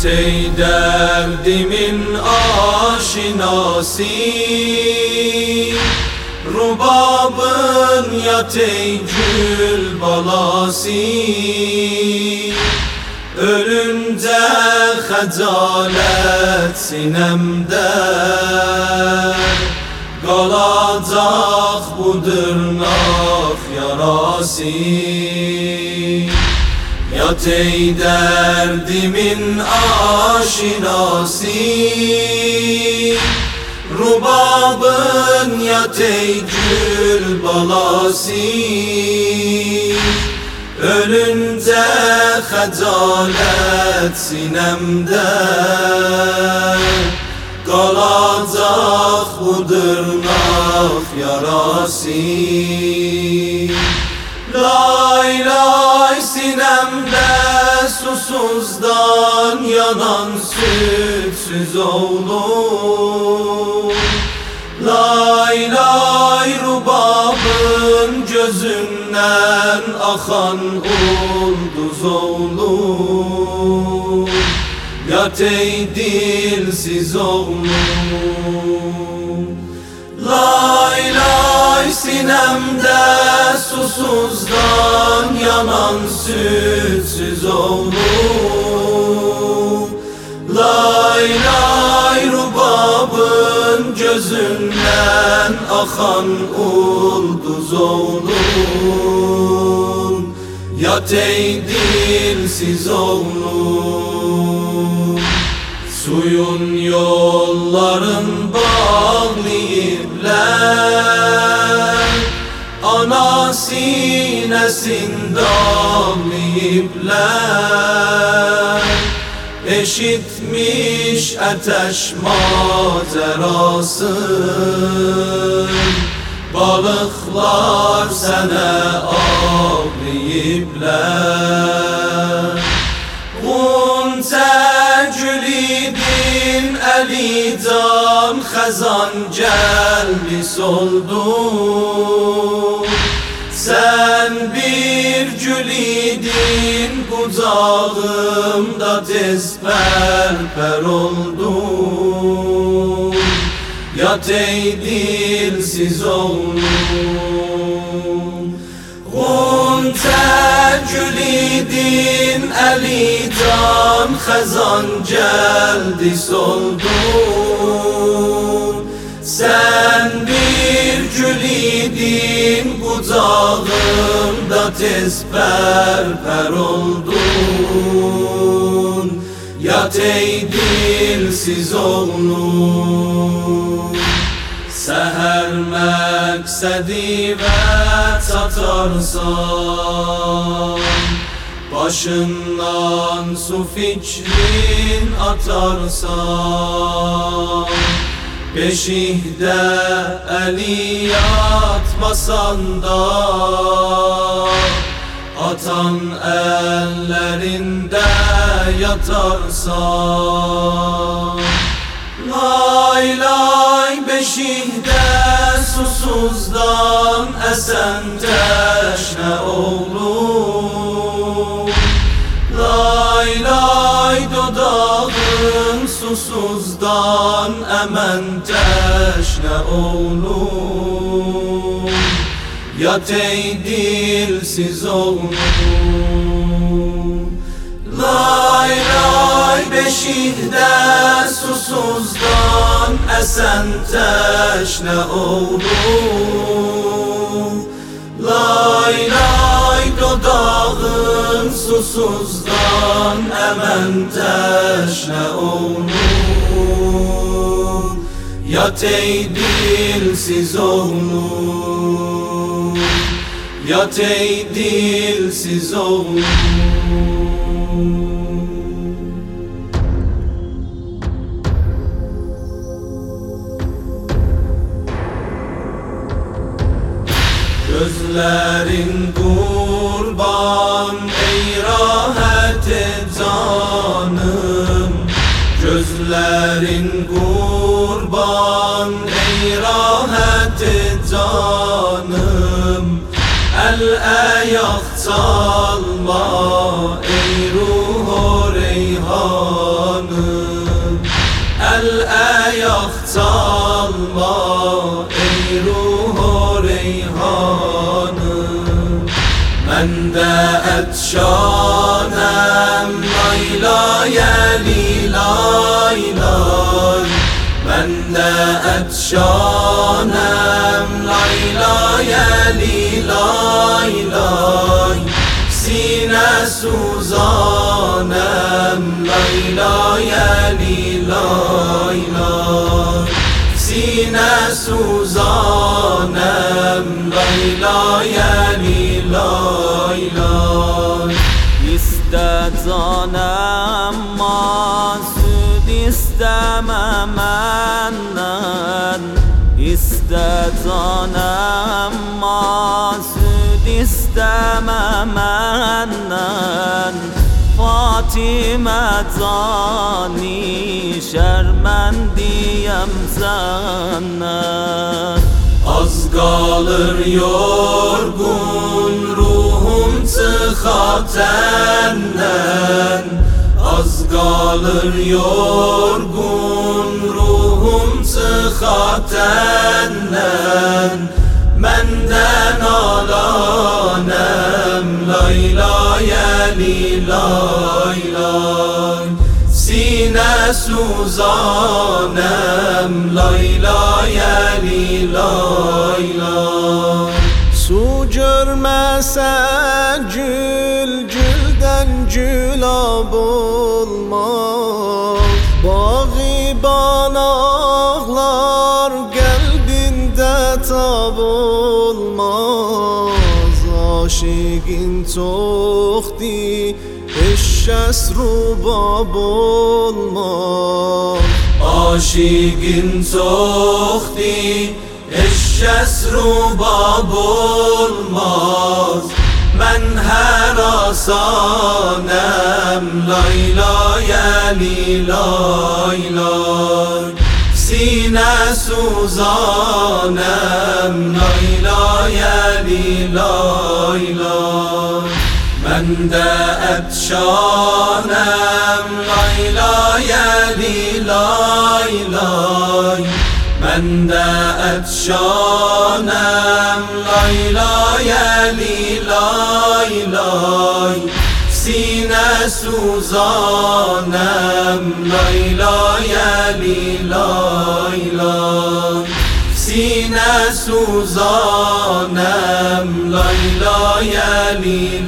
ey derdimin aşinası, rubabın yat ey gül balası. Ölünce xəcalet sinemde, qalacaq bu dırnaq yarası. Yat ey derdimin aşinası, rubabın yat ey gül balası. Ölünce xəcalet sinemde, qalacaq bu dırnaq yarası. Lay lay sinemde susuzdan yanan sütsüz oğlum. Lay lay rubabın gözünden akan ulduz oğlum. Yat ey dilsiz oğlum. Lay lay sinemde susuzdan yanan sütsüz oğlum. Lay lay rubabın gözünden akan ulduz oğlum. Yat ey dilsiz oğlum. Suyun yolların bağlı ipler, ana sinesin dağlı ipler. Eşitmiş ateş macerası, balıklar sana ağlayıplar. Gunte gülidin elidan xezan geldi soldu. Sen bir gülidin kucağımda tez perper oldun. Yat ey dilsiz oğlum. Gunte gülidin elidan xezan geldi soldu. Sen bir gülidin kucağımda tez perper oldun. Yat ey dilsiz oğlum. Seher məqsədi və çatarsan, başından su fikrin atarsan. Beşikdə əli yatmasan da, atan əllərində yatarsan. Lay lay beşikdə susuzdan esen teşne oğlum. Lay lay dodağın susuzdan emen teşne oğlum. Yat ey dilsiz oğlum. Lay lay beşikdə susuzdan esen teşne oğlum. Lay lay dodağın susuzdan emen teşne oğlum. Yat ey dilsiz oğlum. Yat ey dilsiz oğlum. Gözlerin kurban ey rahat canım. Gözlerin kurban ey rahat canım. El ayak çalma ey ruh reyhan. دعت شانم لای علی لای لای من دعت شانم لای علی لای لای سینه سوزانم لای علی لای لای سینه سوزانم لای علی لای لای İstezanım masud istememenden İstezanım masud istememenden Fatime zani şermendiyem senden Az kalır yorgun ruhum sıhhatenden Az kalır yorgun ruhum sıhhatenden Menden alanem lay lay ali lay lay Sine suzanem lay lay ali lay lay Su görmese gül gülden gülab olmaz Bağiban ağlar kalbinde tab olmaz Aşıqin çoxdi eşşəs rubab olmaz Aşıqin çoxdi eşşəs rubab olmaz Mən hər asanəm lay lay ali lay lay Sinə suzanəm lay lay ali lay lay Mən da'at şanəm lay lay ali lay lay Mən da'at şanəm lay lay ali lay lay Sinə suzanəm lay lay ali lay lay Sinə suzanəm lay lay ali